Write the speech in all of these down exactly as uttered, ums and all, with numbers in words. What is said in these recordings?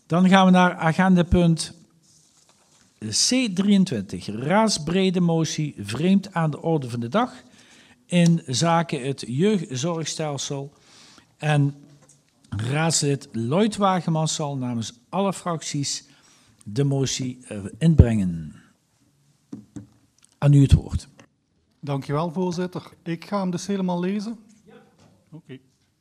Dan gaan we naar agendapunt C drieëntwintig. Raadsbrede motie vreemd aan de orde van de dag in zaken het jeugdzorgstelsel. En raadslid Lloyd Wagemans zal namens alle fracties de motie inbrengen. Aan u het woord. Dankjewel, voorzitter. Ik ga hem dus helemaal lezen. Ja. Oké. Okay.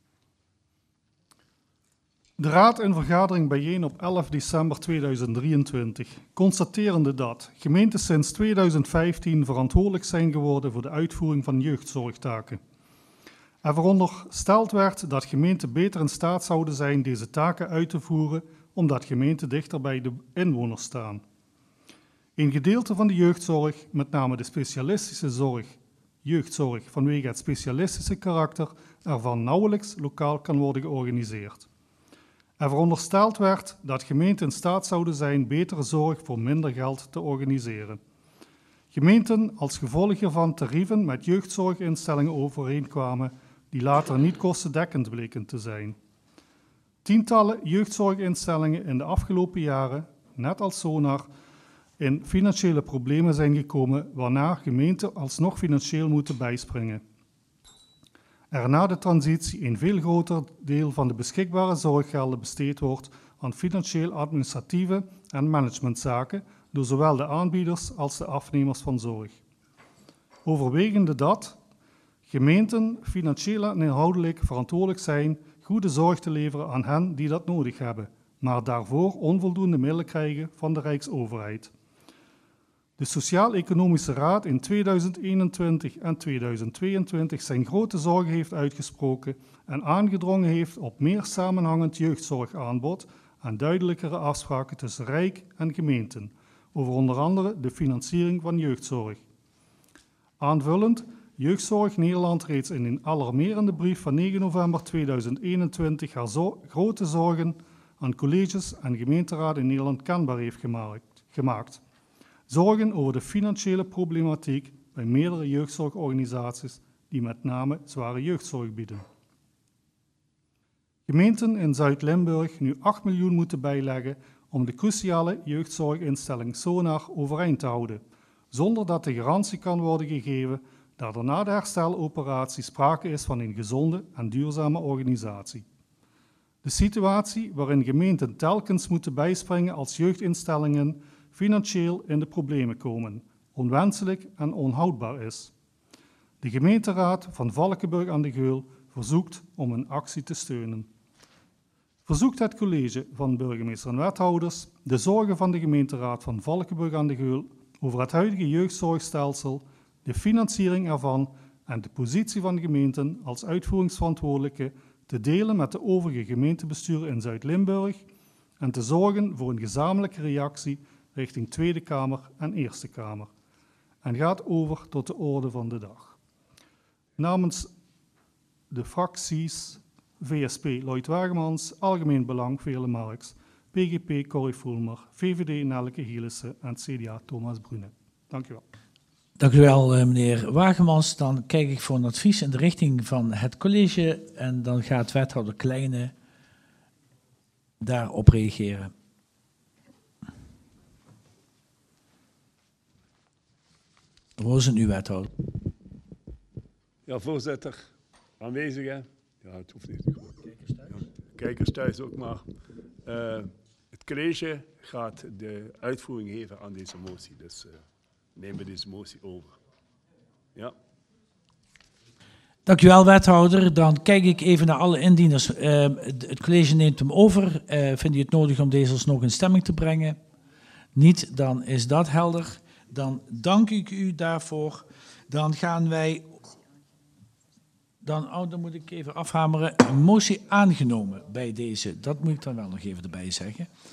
De Raad in vergadering bijeen op elf december tweeduizend drieëntwintig, constaterende dat gemeenten sinds tweeduizend vijftien verantwoordelijk zijn geworden voor de uitvoering van jeugdzorgtaken. Er verondersteld werd dat gemeenten beter in staat zouden zijn deze taken uit te voeren, omdat gemeenten dichter bij de inwoners staan. Een gedeelte van de jeugdzorg, met name de specialistische zorg, jeugdzorg vanwege het specialistische karakter, ervan nauwelijks lokaal kan worden georganiseerd. Er verondersteld werd dat gemeenten in staat zouden zijn betere zorg voor minder geld te organiseren. Gemeenten als gevolg hiervan tarieven met jeugdzorginstellingen overeenkwamen die later niet kostendekkend bleken te zijn. Tientallen jeugdzorginstellingen in de afgelopen jaren, net als Sonar, in financiële problemen zijn gekomen, waarna gemeenten alsnog financieel moeten bijspringen. Er na de transitie een veel groter deel van de beschikbare zorggelden besteed wordt aan financieel-administratieve en managementzaken door zowel de aanbieders als de afnemers van zorg. Overwegende dat gemeenten financieel en inhoudelijk verantwoordelijk zijn goede zorg te leveren aan hen die dat nodig hebben, maar daarvoor onvoldoende middelen krijgen van de Rijksoverheid. De Sociaal-Economische Raad in tweeduizend eenentwintig en tweeduizend tweeëntwintig zijn grote zorgen heeft uitgesproken en aangedrongen heeft op meer samenhangend jeugdzorgaanbod en duidelijkere afspraken tussen Rijk en gemeenten, over onder andere de financiering van jeugdzorg. Aanvullend, Jeugdzorg Nederland reeds in een alarmerende brief van negen november tweeduizend eenentwintig haar zo- grote zorgen aan colleges en gemeenteraden in Nederland kenbaar heeft gemaakt. Zorgen over de financiële problematiek bij meerdere jeugdzorgorganisaties die met name zware jeugdzorg bieden. Gemeenten in Zuid-Limburg nu acht miljoen moeten bijleggen om de cruciale jeugdzorginstelling Sonar overeind te houden, zonder dat de garantie kan worden gegeven dat er na de hersteloperatie sprake is van een gezonde en duurzame organisatie. De situatie waarin gemeenten telkens moeten bijspringen als jeugdinstellingen financieel in de problemen komen, onwenselijk en onhoudbaar is. De gemeenteraad van Valkenburg aan de Geul verzoekt om een actie te steunen. Verzoekt het college van burgemeester en wethouders de zorgen van de gemeenteraad van Valkenburg aan de Geul over het huidige jeugdzorgstelsel, de financiering ervan en de positie van de gemeenten als uitvoeringsverantwoordelijke te delen met de overige gemeentebesturen in Zuid-Limburg en te zorgen voor een gezamenlijke reactie richting Tweede Kamer en Eerste Kamer. En gaat over tot de orde van de dag. Namens de fracties V S P Lloyd Wagemans, Algemeen Belang Veerle Marks, P G P Corrie Voelmer, V V D Nelleke Hielissen en C D A Thomas Brune. Dank u wel. Dank u wel, meneer Wagemans. Dan kijk ik voor een advies in de richting van het college en dan gaat wethouder Kleine daarop reageren. Hoe is het nu, wethouder? Ja, voorzitter, aanwezigen. Ja, het hoeft niet. Kijkers thuis. Ja, kijkers thuis ook maar. Uh, het college gaat de uitvoering geven aan deze motie. Dus uh, nemen we deze motie over. Ja. Dank u wel, wethouder. Dan kijk ik even naar alle indieners. Uh, het college neemt hem over. Uh, vindt u het nodig om deze alsnog in stemming te brengen? Niet, dan is dat helder. Dan dank ik u daarvoor. Dan gaan wij... Dan, oh, dan moet ik even afhameren. Een motie aangenomen bij deze. Dat moet ik dan wel nog even erbij zeggen.